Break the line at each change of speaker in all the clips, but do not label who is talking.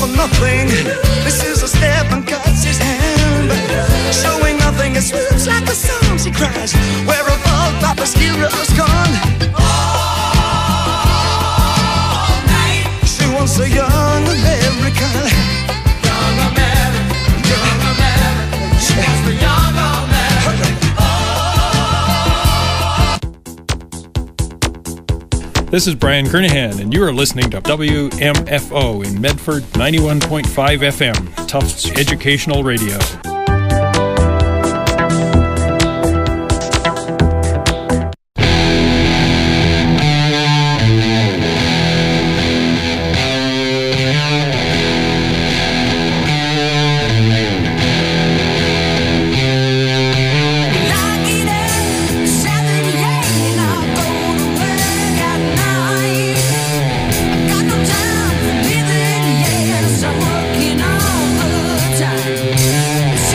for nothing. This is a step and cuts his hand. Showing nothing, it swoops like a song, she cries. Where have all Papa's heroes gone? All night. She wants a young American. Young American, young American. She wants the young American.
This is Brian Kernahan, and you are listening to WMFO in Medford, 91.5 FM, Tufts Educational Radio.
Working all the time.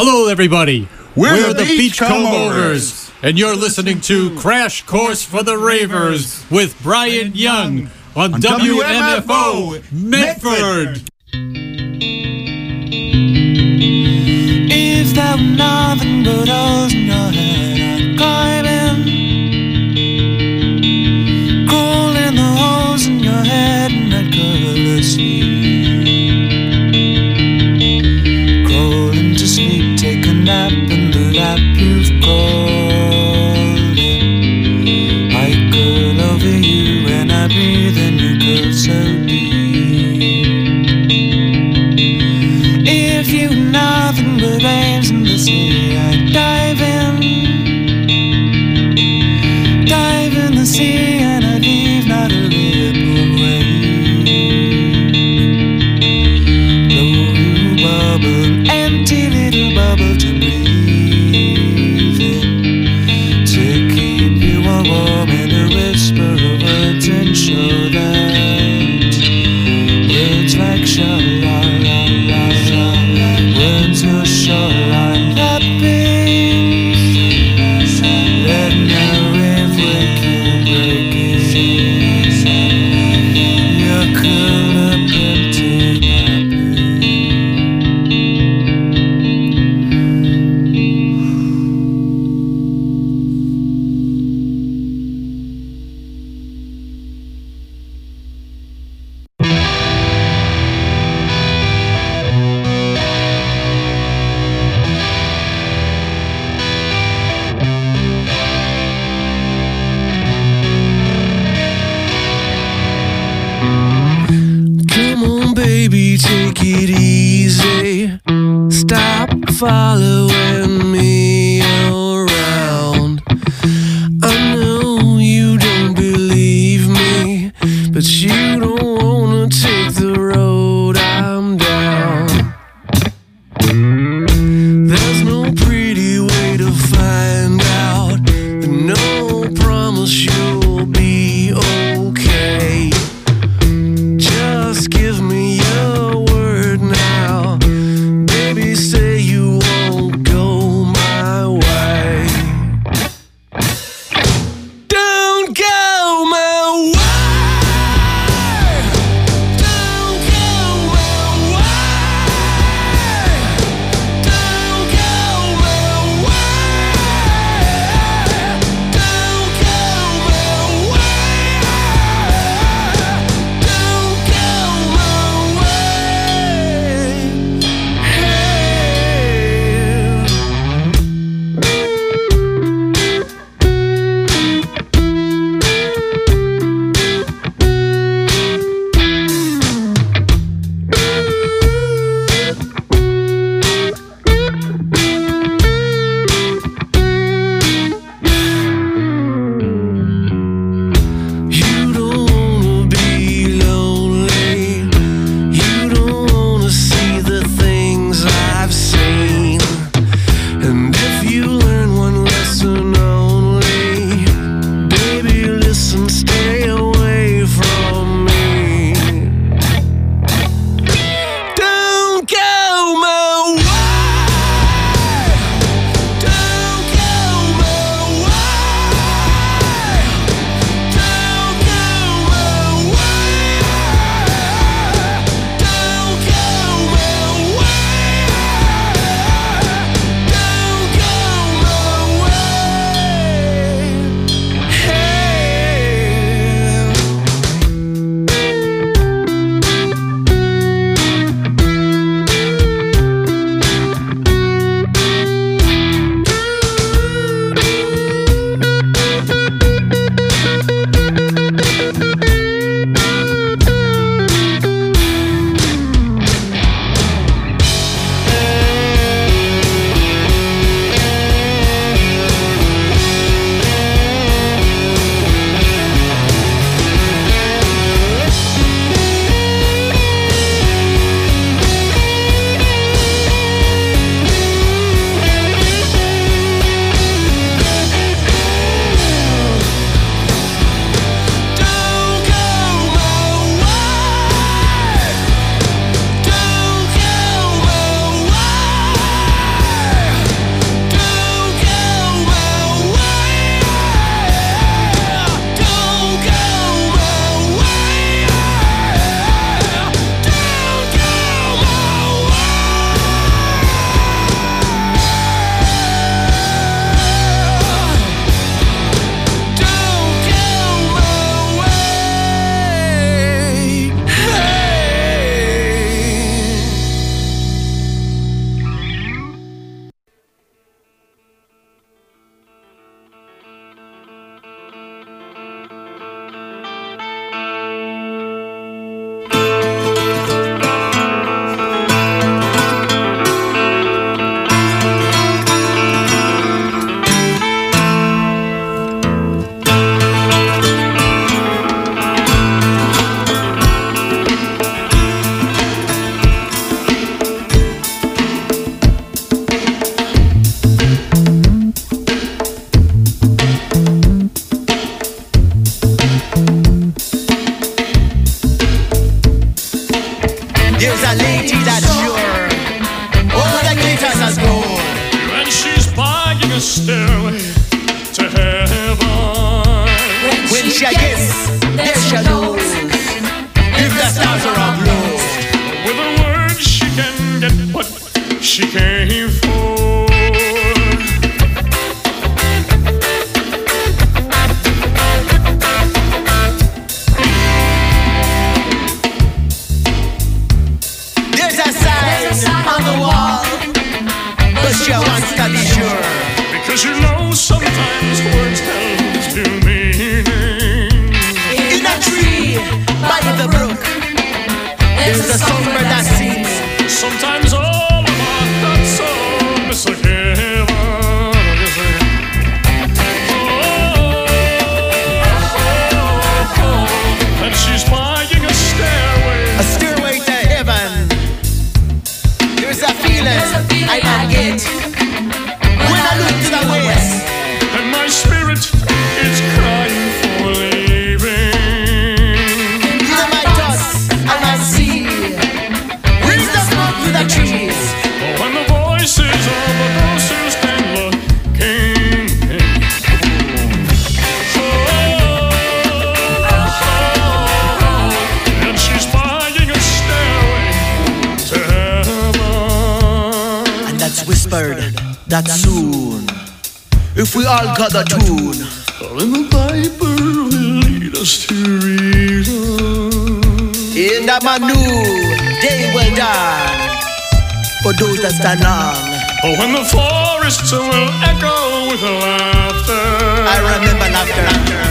Hello, everybody.
We're the Beachcombers,
and you're listening to Crash Course for the Ravers with Brian Young on WMFO Medford.
If there were nothing but holes in your head, I'd climb in, crawl in the holes in your head, and I'd cuddle asleep. Crawl into sleep, take a nap in the lap you've called it. I curl over you and I breathe in your curl so deep. If you were nothing but waves in the sea, I'd dive in the sea, and I'd leave not a ripple wave. Blow you bubble, empty little bubble to breathe in, to keep you all warm in a whisper of words and show that words like sha-la-la-la-la, words are shoreline lapping, let no wave wake you breaking, you're curled up empty napping. Come on, baby, take it easy. Stop following me around. I know you don't believe me, but you don't wanna take the road I'm down. There's no pretty way to find out, and no promise you'll be okay. Just give me your word now, baby, say you won't go my way. Don't go my way. Don't she came for.
There's a sign on the wall, but she wants to be sure.
Because you know sometimes words have two meanings.
In a tree by the brook, there's a songbird that sings.
Sometimes all of our thoughts are misforgiven. And she's buying a
stairway to heaven. There's a feeling I can get when I look to the west,
and my spirit is crying for leaving.
Through my thoughts and I see where's the smoke through the trees.
Oh, when the voices of the those who stand looking. And she's buying a stairway to heaven.
And that's whispered that soon, if we all got a tune,
then the Bible will lead us to reason.
in that man new day will dawn for those that stand long.
Oh, when the forests will echo with laughter.
I remember laughter.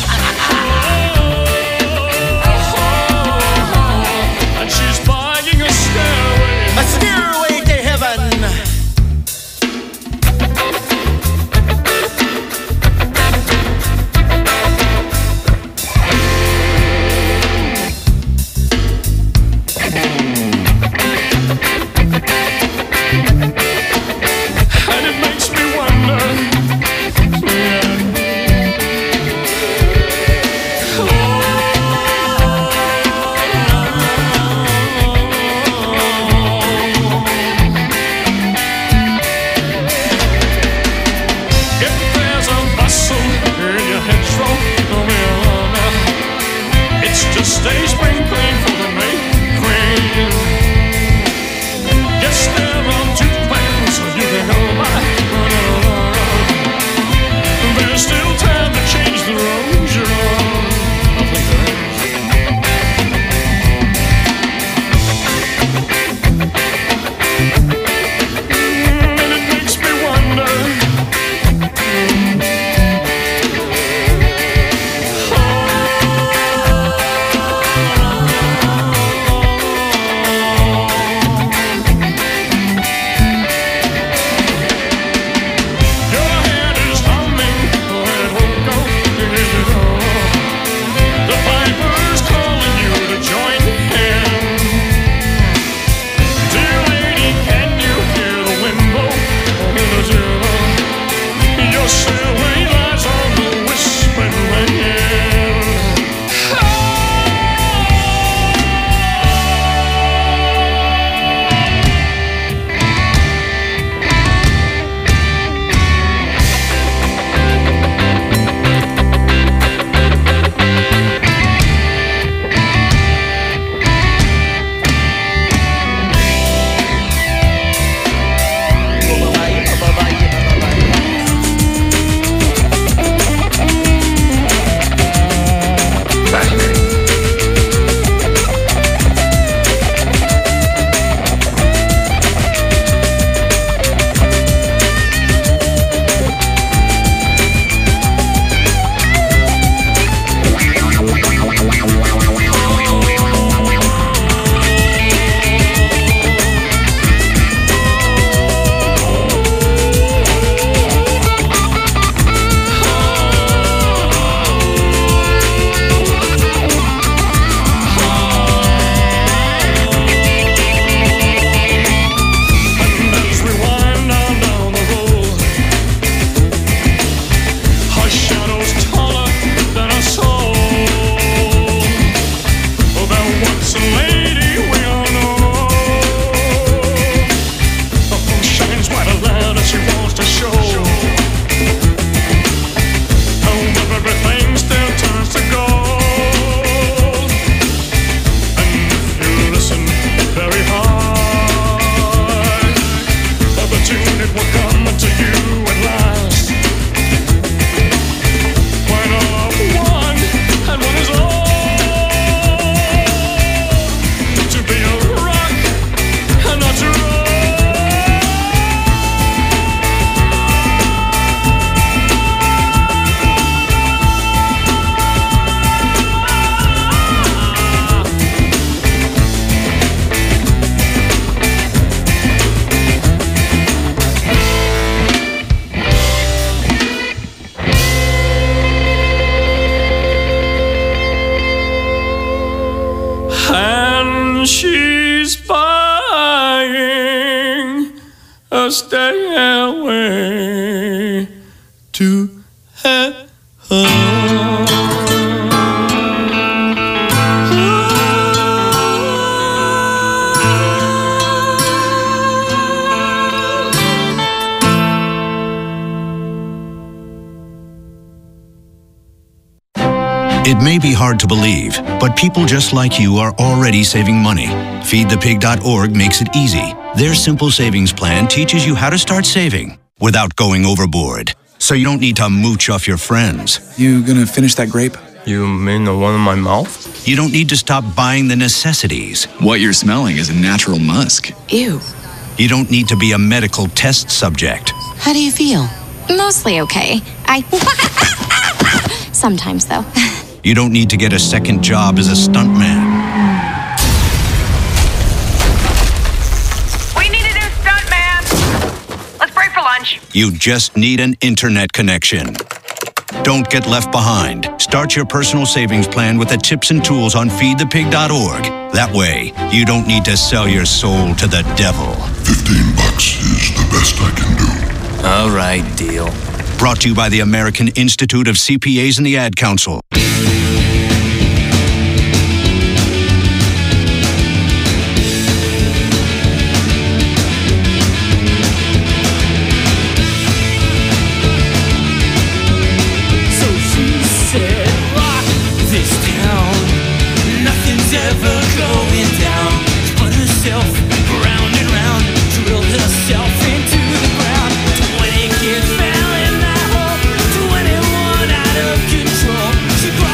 And she's buying a stairway
To heaven.
and it makes me wonder. If there's a bustle in your headstrong, it's just a spring clean for the May Queen. Yes, there are two plans, so you can go by. There's still time to change the roads you're on. I think there is. And it makes me wonder. she's buying a stairway to heaven.
It may be hard to believe, but people just like you are already saving money. FeedThePig.org makes it easy. Their simple savings plan teaches you how to start saving without going overboard. So you don't need to mooch off your friends.
You gonna finish that grape?
You mean the one in my mouth?
You don't need to stop buying the necessities.
What you're smelling is a natural musk.
Ew.
You don't need to be a medical test subject.
How do you feel? Mostly okay. Sometimes, though.
You don't need to get a second job as a stuntman.
We need a new stuntman. Let's break for lunch.
You just need an internet connection. Don't get left behind. Start your personal savings plan with the tips and tools on feedthepig.org. That way, you don't need to sell your soul to the devil.
$15 is the best I can do.
All right, deal.
Brought to you by the American Institute of CPAs and the Ad Council.
She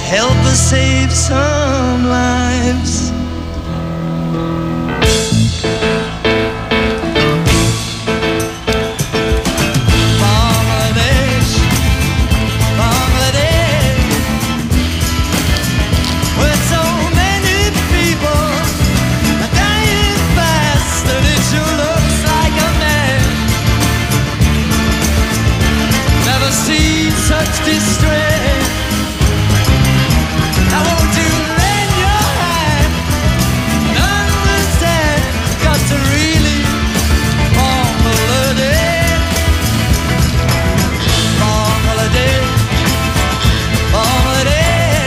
help us save some lives. Distress. I won't you lend your hand and understand? Got to really on holiday, on holiday, on holiday.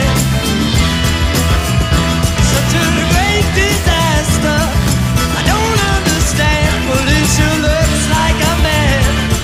Such a great disaster. I don't understand, but it sure looks like a man.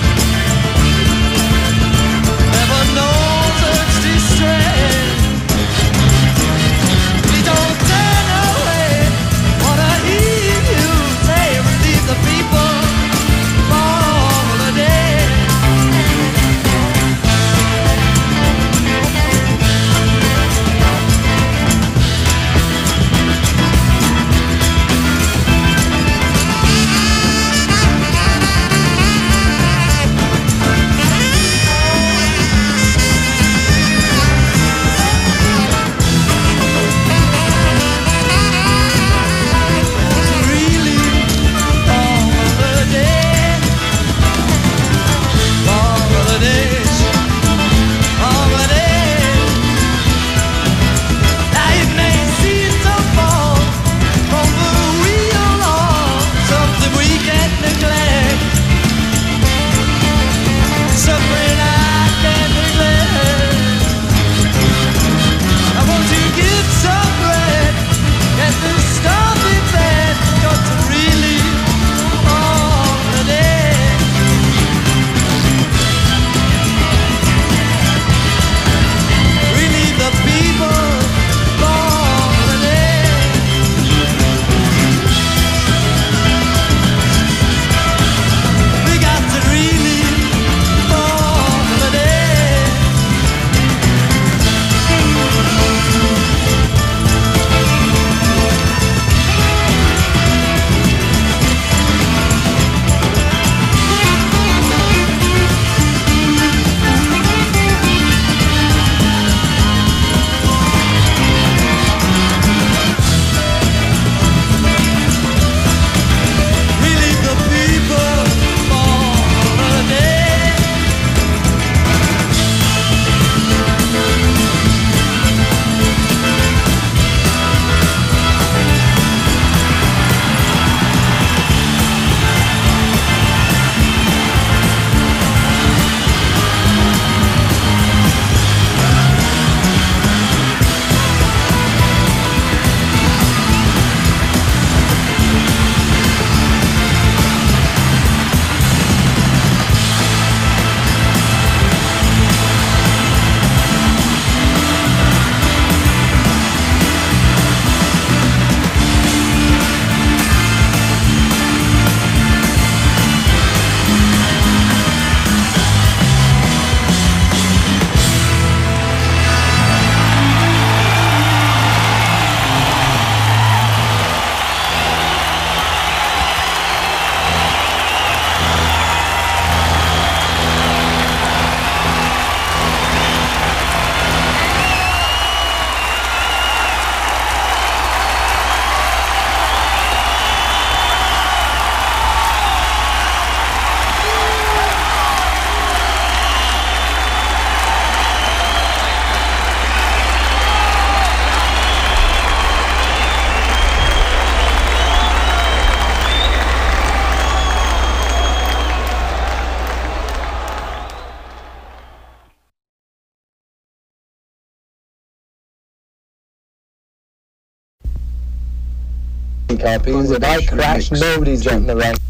Copies. If I crash, nobody's getting the right.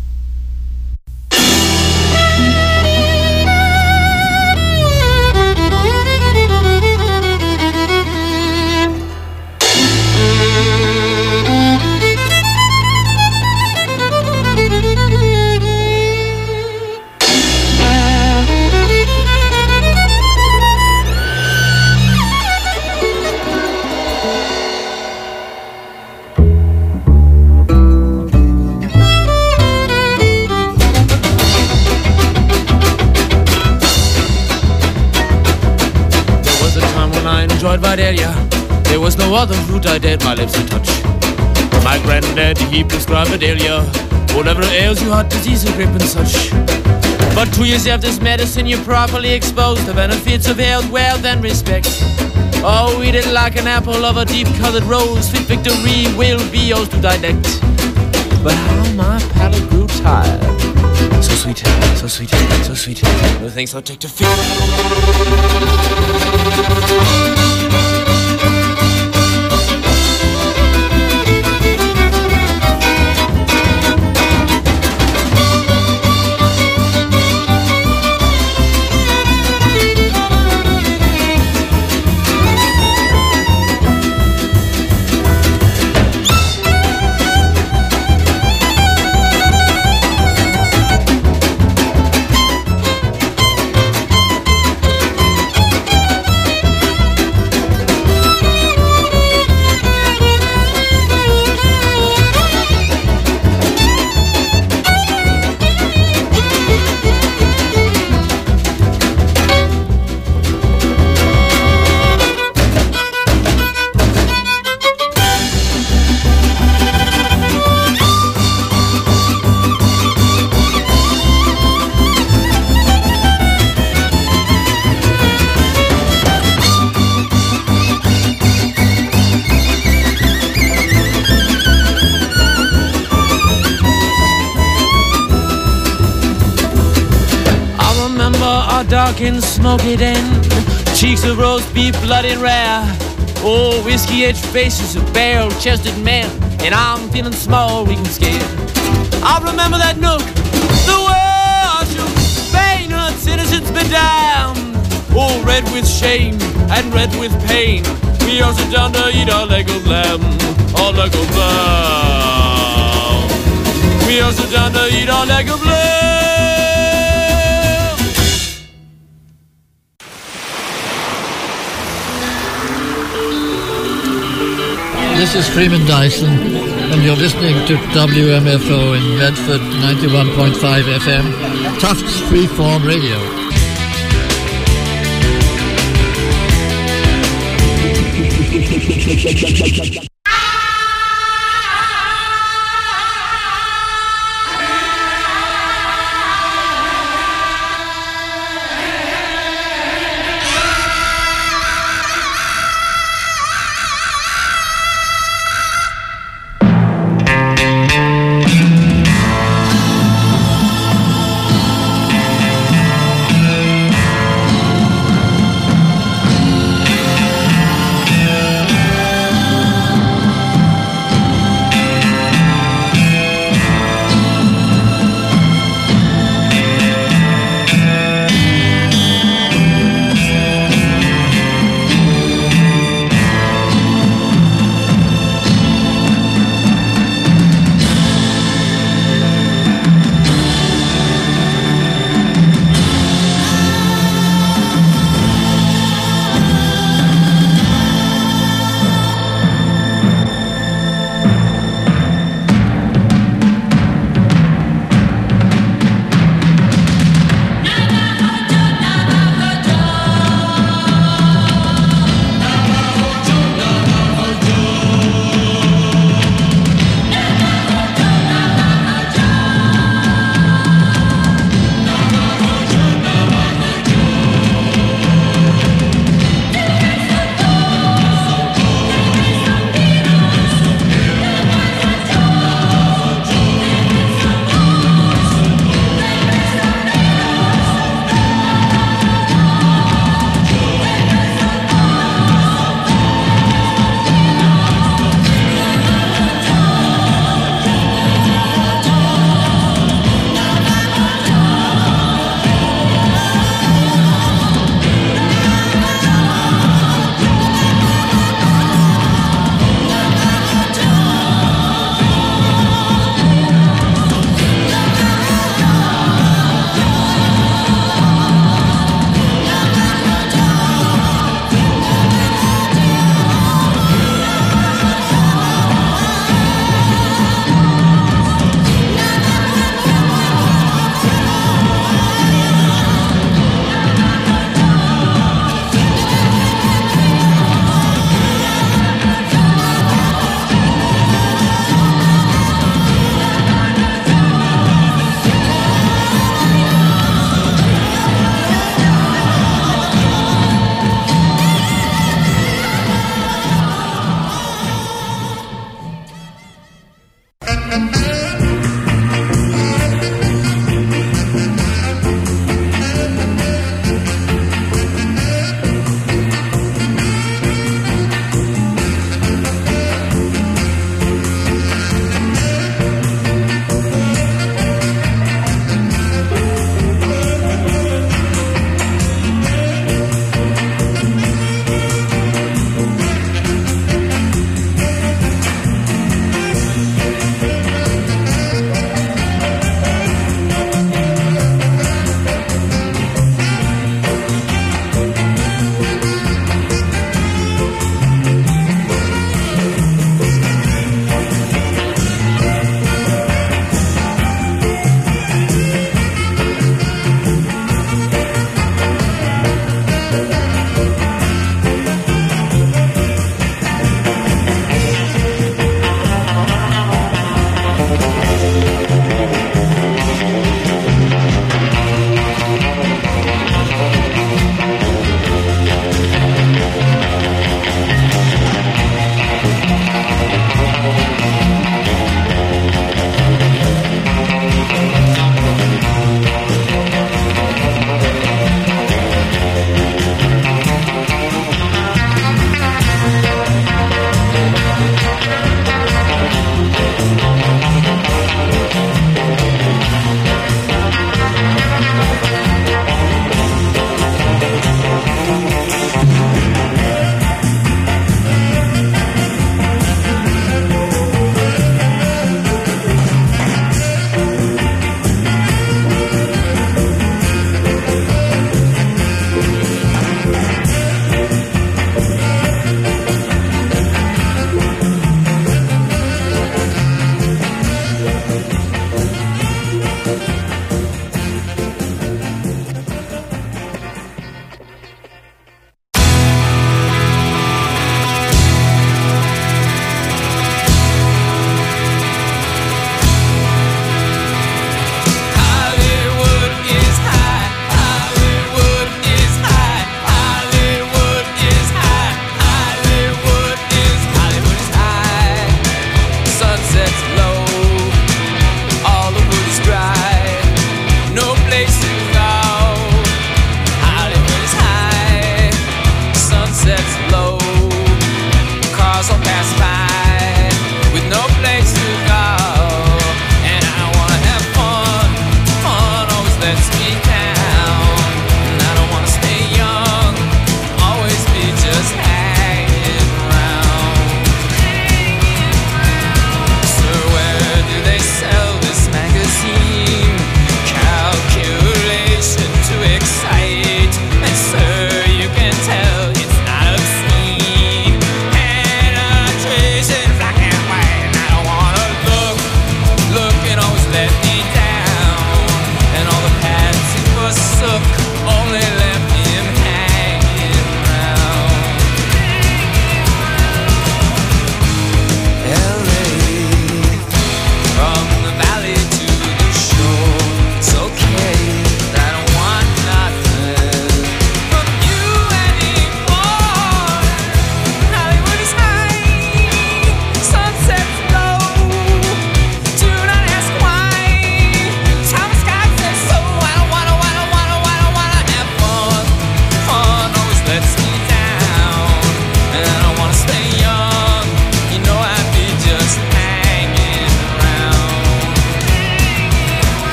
enjoyed Vidalia. There was no other fruit I dared my lips to touch. My granddad, he prescribed Vidalia. Whatever ails you, heart disease, a grip and such. But 2 years after this medicine, you're properly exposed to benefits of health, wealth, and respect. Oh, eat it like an apple of a deep-colored rose. Sweet victory will be yours to dilect. But how my palate grew tired. So sweet, so sweet, so sweet. No things I'll take to feel. Dark and smoky den, cheeks of roast beef, blood and rare. Oh, whiskey-edged faces of barrel-chested men, and I'm feeling small, weak and scared. I remember that nook, the wash of Spain, its innocence bedimmed. Oh, red with shame and red with pain, we are sit down to eat our leg of lamb, our leg of lamb. We are sit down to eat our leg of lamb.
This is Freeman Dyson, and you're listening to WMFO in Medford 91.5 FM, Tufts Freeform Radio.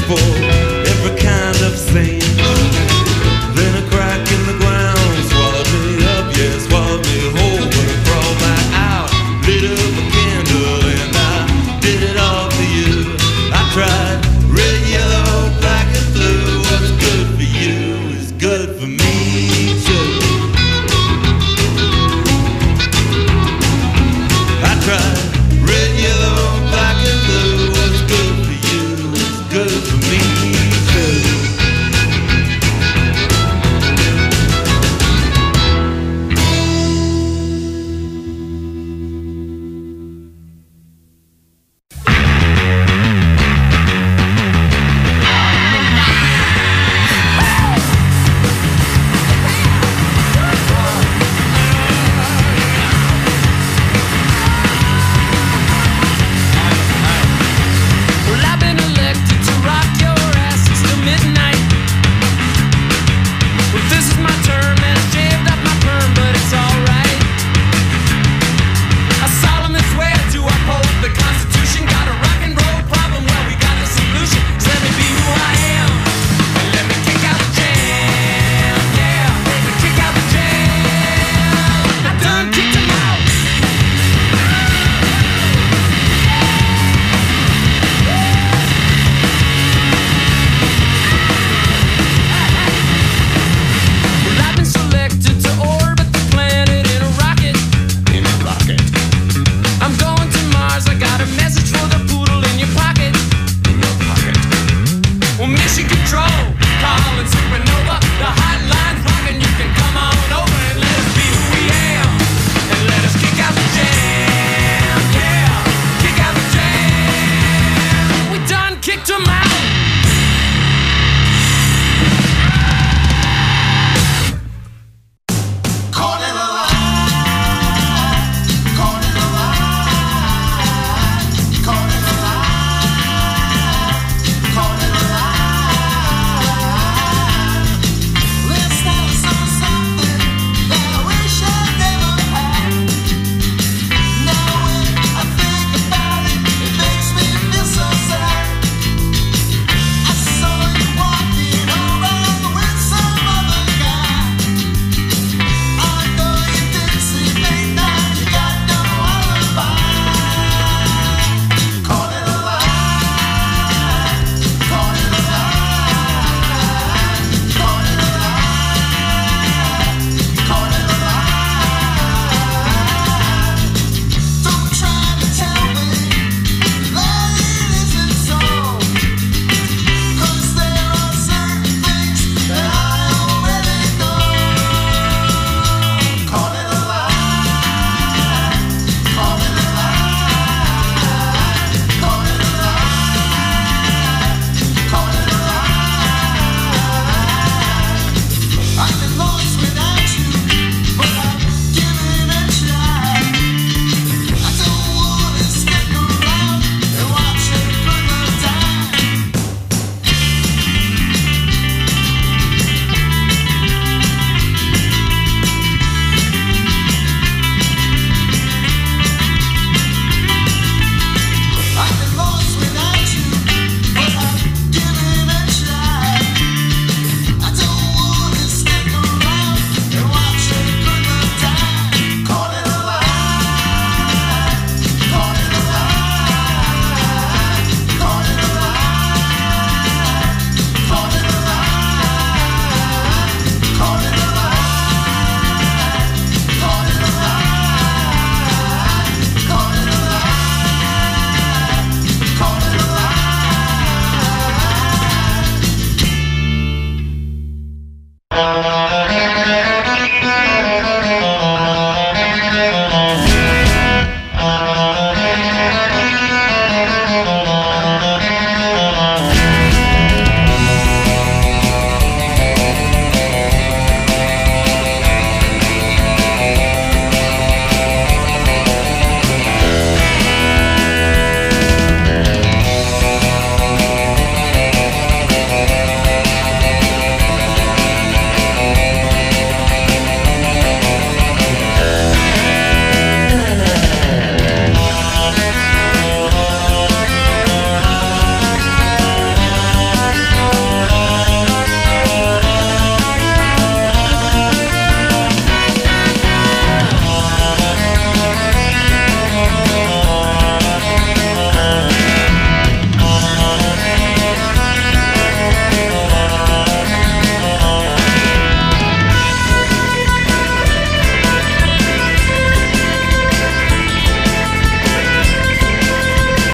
for